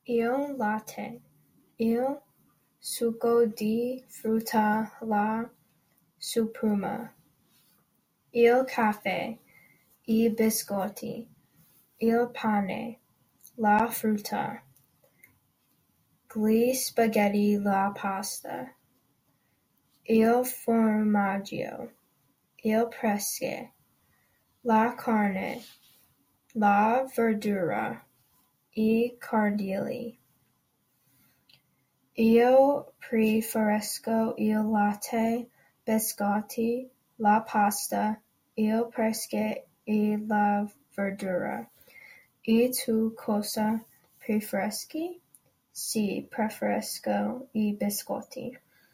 Il latte, il succo di frutta, la supprima, il caffè, I biscotti, il pane, la frutta, gli spaghetti, la pasta, il formaggio, il pesce, la carne, la verdura, I cardini. Io preferisco il latte, biscotti, la pasta, il pesce e la verdura. E tu cosa preferisci? Sì, preferisco I biscotti.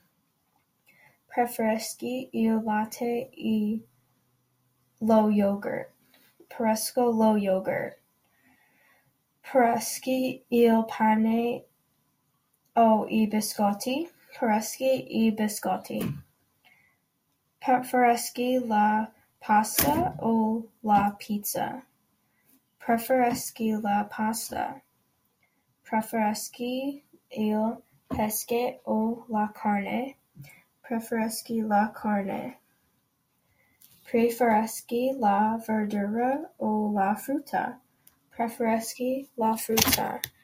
Preferisci il latte e lo yogurt? Preferisco lo yogurt. Preferisci il pane o I biscotti? Preferisci I biscotti. Preferisci la pasta o la pizza? Preferisci la pasta. Preferisci il pesce o la carne? Preferisci la carne. Preferisci la verdura o la frutta? Preferisci la frutta.